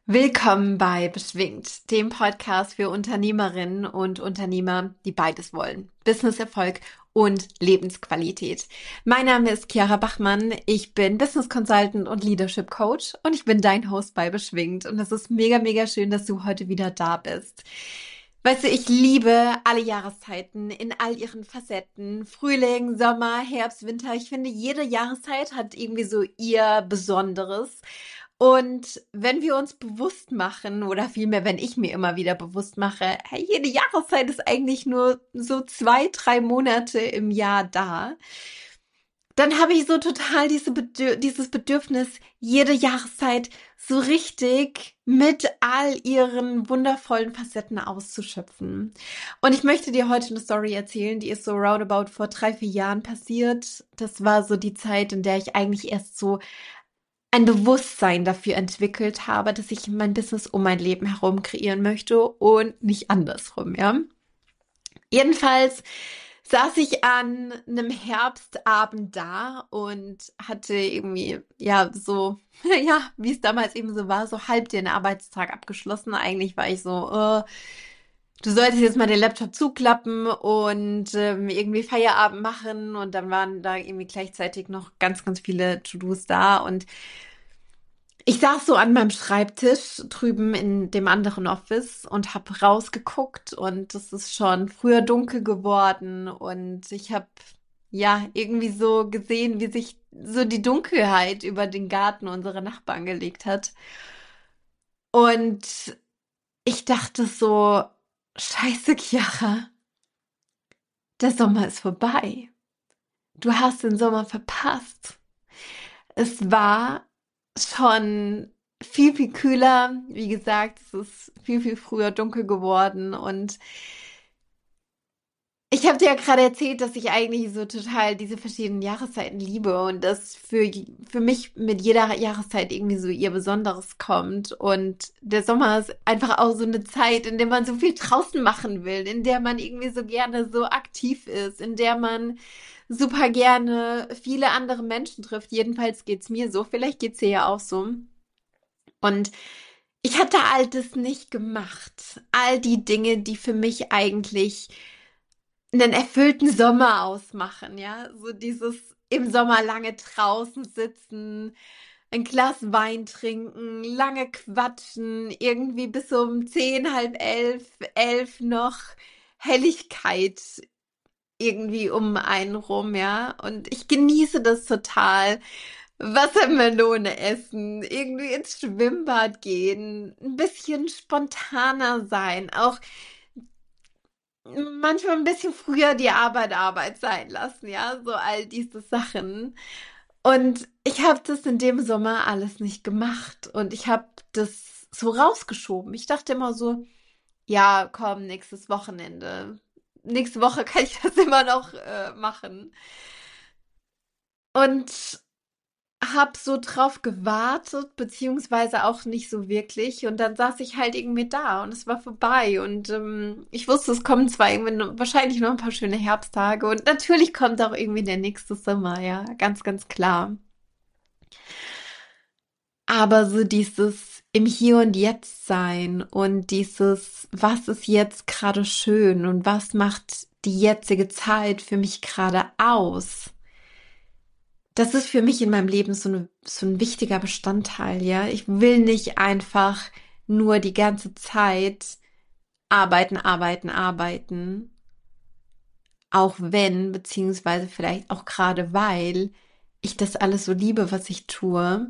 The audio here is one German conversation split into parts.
Willkommen bei Beschwingt, dem Podcast für Unternehmerinnen und Unternehmer, die beides wollen. Businesserfolg und Lebensqualität. Mein Name ist Chiara Bachmann. Ich bin Business Consultant und Leadership Coach und ich bin dein Host bei Beschwingt. Und es ist mega, mega schön, dass du heute wieder da bist. Weißt du, ich liebe alle Jahreszeiten in all ihren Facetten. Frühling, Sommer, Herbst, Winter. Ich finde, jede Jahreszeit hat irgendwie so ihr Besonderes. Und wenn wir uns bewusst machen, oder vielmehr, wenn ich mir immer wieder bewusst mache, hey, jede Jahreszeit ist eigentlich nur so 2, 3 Monate im Jahr da, dann habe ich so total dieses Bedürfnis, jede Jahreszeit so richtig mit all ihren wundervollen Facetten auszuschöpfen. Und ich möchte dir heute eine Story erzählen, die ist so roundabout vor 3, 4 Jahren passiert. Das war so die Zeit, in der ich eigentlich erst so ein Bewusstsein dafür entwickelt habe, dass ich mein Business um mein Leben herum kreieren möchte und nicht andersrum, ja. Jedenfalls saß ich an einem Herbstabend da und hatte irgendwie, ja, so, ja, wie es damals eben so war, so halb den Arbeitstag abgeschlossen. Eigentlich war ich so, du solltest jetzt mal den Laptop zuklappen und irgendwie Feierabend machen. Und dann waren da irgendwie gleichzeitig noch ganz, ganz viele To-Dos da. Und ich saß so an meinem Schreibtisch drüben in dem anderen Office und habe rausgeguckt und es ist schon früher dunkel geworden und ich habe ja irgendwie so gesehen, wie sich so die Dunkelheit über den Garten unserer Nachbarn gelegt hat. Und ich dachte so, Scheiße, Chiara, der Sommer ist vorbei. Du hast den Sommer verpasst. Es war schon viel, viel kühler. Wie gesagt, es ist viel, viel früher dunkel geworden. Und ich habe dir ja gerade erzählt, dass ich eigentlich so total diese verschiedenen Jahreszeiten liebe und dass für mich mit jeder Jahreszeit irgendwie so ihr Besonderes kommt. Und der Sommer ist einfach auch so eine Zeit, in der man so viel draußen machen will, in der man irgendwie so gerne so aktiv ist, in der man super gerne viele andere Menschen trifft. Jedenfalls geht's mir so. Vielleicht geht's dir ja auch so. Und ich hatte all das nicht gemacht. All die Dinge, die für mich eigentlich einen erfüllten Sommer ausmachen, ja. So dieses im Sommer lange draußen sitzen, ein Glas Wein trinken, lange quatschen, irgendwie bis um 10, halb 11, 11 noch Helligkeit irgendwie um einen rum, ja. Und ich genieße das total. Wassermelone essen, irgendwie ins Schwimmbad gehen, ein bisschen spontaner sein, auch manchmal ein bisschen früher die Arbeit sein lassen, ja, so all diese Sachen. Und ich habe das in dem Sommer alles nicht gemacht und ich habe das so rausgeschoben. Ich dachte immer so, ja, komm, nächstes Wochenende. Nächste Woche kann ich das immer noch machen. Und hab so drauf gewartet, beziehungsweise auch nicht so wirklich. Und dann saß ich halt irgendwie da und es war vorbei. Und ich wusste, es kommen zwar irgendwie wahrscheinlich noch ein paar schöne Herbsttage. Und natürlich kommt auch irgendwie der nächste Sommer, ja, ganz, ganz klar. Aber so dieses im Hier und Jetzt sein und dieses, was ist jetzt gerade schön und was macht die jetzige Zeit für mich gerade aus? Das ist für mich in meinem Leben so ein wichtiger Bestandteil, ja. Ich will nicht einfach nur die ganze Zeit arbeiten, arbeiten, arbeiten. Auch wenn, beziehungsweise vielleicht auch gerade weil ich das alles so liebe, was ich tue,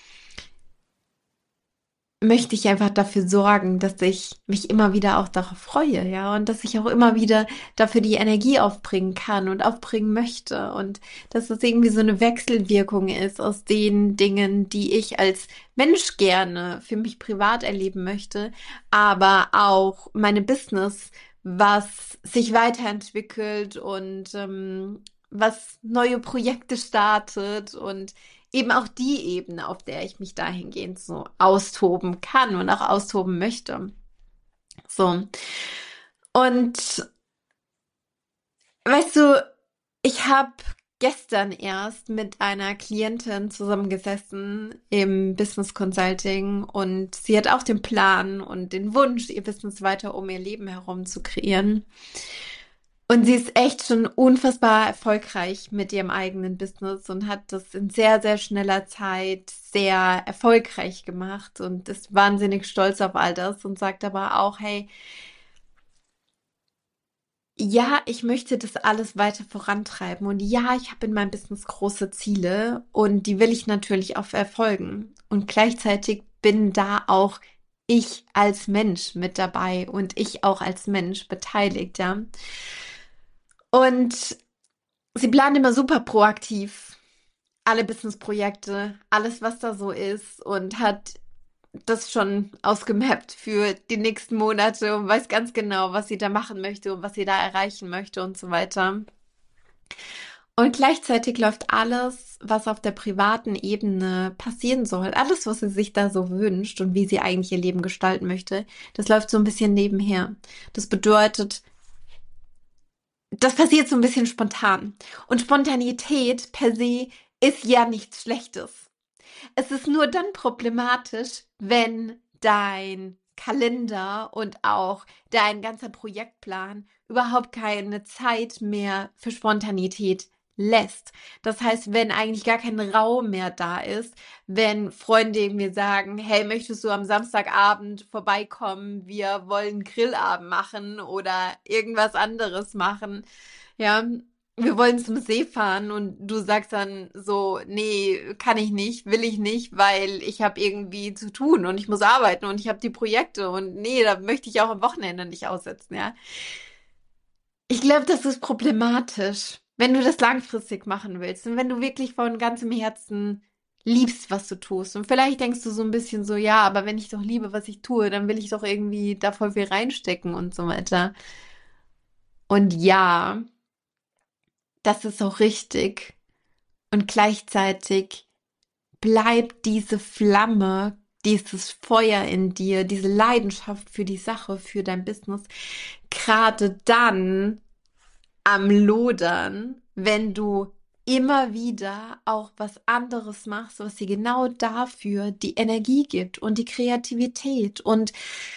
möchte ich einfach dafür sorgen, dass ich mich immer wieder auch darauf freue, ja, und dass ich auch immer wieder dafür die Energie aufbringen kann und aufbringen möchte und dass es irgendwie so eine Wechselwirkung ist aus den Dingen, die ich als Mensch gerne für mich privat erleben möchte, aber auch meine Business, was sich weiterentwickelt und was neue Projekte startet und eben auch die Ebene, auf der ich mich dahingehend so austoben kann und auch austoben möchte. So. Und weißt du, ich habe gestern erst mit einer Klientin zusammengesessen im Business Consulting und sie hat auch den Plan und den Wunsch, ihr Business weiter um ihr Leben herum zu kreieren. Und sie ist echt schon unfassbar erfolgreich mit ihrem eigenen Business und hat das in sehr, sehr schneller Zeit sehr erfolgreich gemacht und ist wahnsinnig stolz auf all das und sagt aber auch, hey, ja, ich möchte das alles weiter vorantreiben und ja, ich habe in meinem Business große Ziele und die will ich natürlich auch verfolgen. Und gleichzeitig bin da auch ich als Mensch mit dabei und ich auch als Mensch beteiligt, ja. Und sie plant immer super proaktiv alle Businessprojekte, alles, was da so ist und hat das schon ausgemappt für die nächsten Monate und weiß ganz genau, was sie da machen möchte und was sie da erreichen möchte und so weiter. Und gleichzeitig läuft alles, was auf der privaten Ebene passieren soll, alles, was sie sich da so wünscht und wie sie eigentlich ihr Leben gestalten möchte, das läuft so ein bisschen nebenher. Das bedeutet, das passiert so ein bisschen spontan. Und Spontanität per se ist ja nichts Schlechtes. Es ist nur dann problematisch, wenn dein Kalender und auch dein ganzer Projektplan überhaupt keine Zeit mehr für Spontanität lässt. Das heißt, wenn eigentlich gar kein Raum mehr da ist, wenn Freunde mir sagen, hey, möchtest du am Samstagabend vorbeikommen? Wir wollen Grillabend machen oder irgendwas anderes machen. Ja, wir wollen zum See fahren und du sagst dann so, nee, kann ich nicht, will ich nicht, weil ich habe irgendwie zu tun und ich muss arbeiten und ich habe die Projekte und nee, da möchte ich auch am Wochenende nicht aussetzen, ja. Ich glaube, das ist problematisch, wenn du das langfristig machen willst und wenn du wirklich von ganzem Herzen liebst, was du tust. Und vielleicht denkst du so ein bisschen so, ja, aber wenn ich doch liebe, was ich tue, dann will ich doch irgendwie da voll viel reinstecken und so weiter. Und ja, das ist auch richtig. Und gleichzeitig bleibt diese Flamme, dieses Feuer in dir, diese Leidenschaft für die Sache, für dein Business, gerade dann am Lodern, wenn du immer wieder auch was anderes machst, was dir genau dafür die Energie gibt und die Kreativität und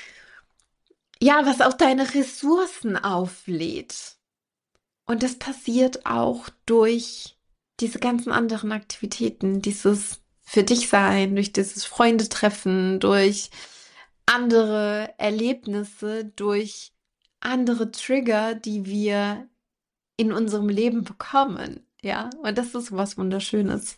ja, was auch deine Ressourcen auflädt. Und das passiert auch durch diese ganzen anderen Aktivitäten, dieses für dich sein, durch dieses Freunde treffen, durch andere Erlebnisse, durch andere Trigger, die wir in unserem Leben bekommen. Ja, und das ist was Wunderschönes.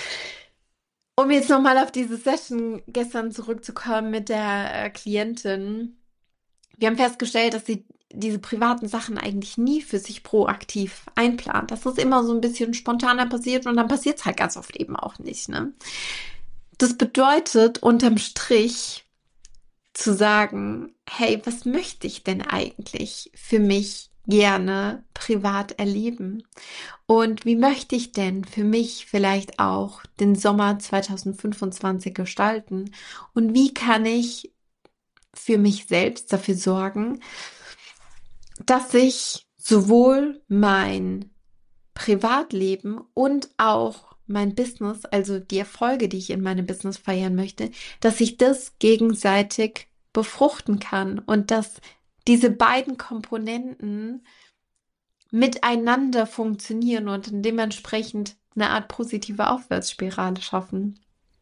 Um jetzt nochmal auf diese Session gestern zurückzukommen mit der Klientin. Wir haben festgestellt, dass sie diese privaten Sachen eigentlich nie für sich proaktiv einplant. Das ist immer so ein bisschen spontaner passiert und dann passiert es halt ganz oft eben auch nicht, ne? Das bedeutet unterm Strich zu sagen, hey, was möchte ich denn eigentlich für mich gerne privat erleben? Und wie möchte ich denn für mich vielleicht auch den Sommer 2025 gestalten? Und wie kann ich für mich selbst dafür sorgen, dass ich sowohl mein Privatleben und auch mein Business, also die Erfolge, die ich in meinem Business feiern möchte, dass ich das gegenseitig befruchten kann und dass diese beiden Komponenten miteinander funktionieren und dementsprechend eine Art positive Aufwärtsspirale schaffen.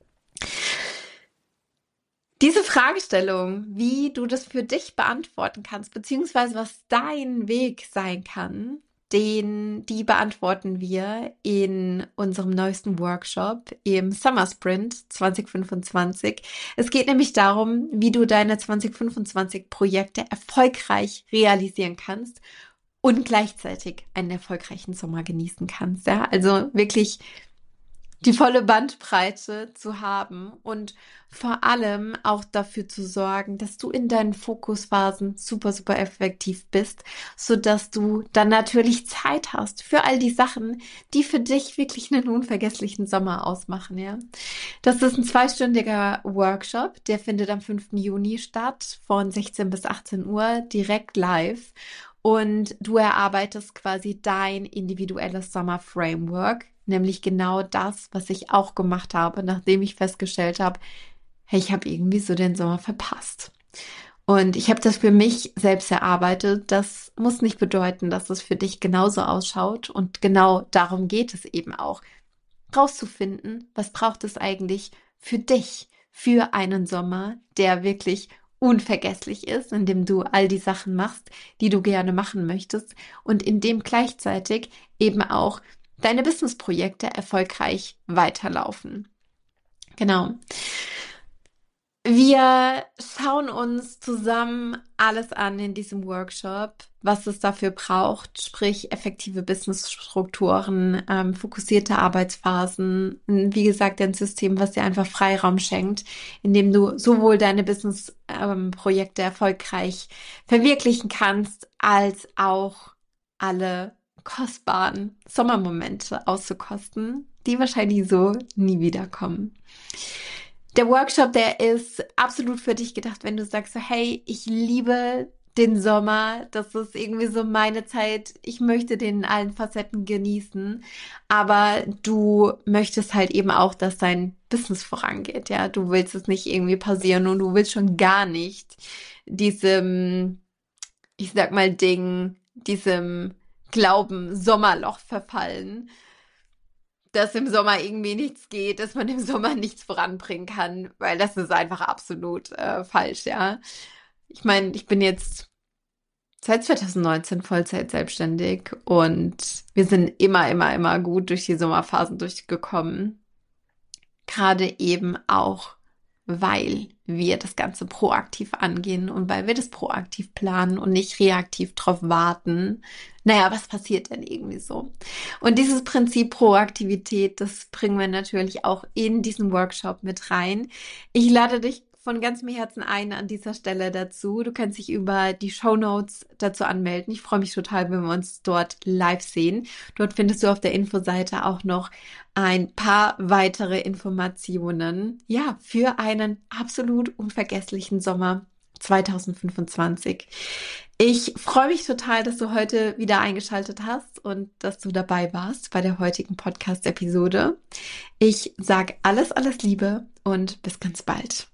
Diese Fragestellung, wie du das für dich beantworten kannst, beziehungsweise was dein Weg sein kann, die beantworten wir in unserem neuesten Workshop im Summer Sprint 2025. Es geht nämlich darum, wie du deine 2025 Projekte erfolgreich realisieren kannst und gleichzeitig einen erfolgreichen Sommer genießen kannst. Ja, also wirklich die volle Bandbreite zu haben und vor allem auch dafür zu sorgen, dass du in deinen Fokusphasen super, super effektiv bist, sodass du dann natürlich Zeit hast für all die Sachen, die für dich wirklich einen unvergesslichen Sommer ausmachen, ja. Das ist ein zweistündiger Workshop, der findet am 5. Juni statt, von 16 bis 18 Uhr, direkt live. und du erarbeitest quasi dein individuelles Sommer-Framework, nämlich genau das, was ich auch gemacht habe, nachdem ich festgestellt habe, hey, ich habe irgendwie so den Sommer verpasst. Und ich habe das für mich selbst erarbeitet. Das muss nicht bedeuten, dass es für dich genauso ausschaut. Und genau darum geht es eben auch, rauszufinden, was braucht es eigentlich für dich, für einen Sommer, der wirklich unvergesslich ist, in dem du all die Sachen machst, die du gerne machen möchtest und in dem gleichzeitig eben auch deine Businessprojekte erfolgreich weiterlaufen. Genau. Wir schauen uns zusammen alles an in diesem Workshop, was es dafür braucht, sprich effektive Businessstrukturen, fokussierte Arbeitsphasen, wie gesagt, ein System, was dir einfach Freiraum schenkt, in dem du sowohl deine Businessprojekte erfolgreich verwirklichen kannst, als auch alle kostbaren Sommermomente auszukosten, die wahrscheinlich so nie wiederkommen. Der Workshop, der ist absolut für dich gedacht, wenn du sagst so, hey, ich liebe den Sommer, das ist irgendwie so meine Zeit, ich möchte den in allen Facetten genießen, aber du möchtest halt eben auch, dass dein Business vorangeht, ja, du willst es nicht irgendwie pausieren und du willst schon gar nicht diesem, ich sag mal Ding, diesem Glauben Sommerloch verfallen, dass im Sommer irgendwie nichts geht, dass man im Sommer nichts voranbringen kann, weil das ist einfach absolut falsch, ja. Ich meine, ich bin jetzt seit 2019 Vollzeit selbstständig und wir sind immer gut durch die Sommerphasen durchgekommen. Gerade eben auch, weil wir das Ganze proaktiv angehen und weil wir das proaktiv planen und nicht reaktiv drauf warten. Naja, was passiert denn irgendwie so? Und dieses Prinzip Proaktivität, das bringen wir natürlich auch in diesen Workshop mit rein. Ich lade dich von ganzem Herzen ein an dieser Stelle dazu. Du kannst dich über die Shownotes dazu anmelden. Ich freue mich total, wenn wir uns dort live sehen. Dort findest du auf der Infoseite auch noch ein paar weitere Informationen, ja, für einen absolut unvergesslichen Sommer 2025. Ich freue mich total, dass du heute wieder eingeschaltet hast und dass du dabei warst bei der heutigen Podcast-Episode. Ich sage alles Liebe und bis ganz bald.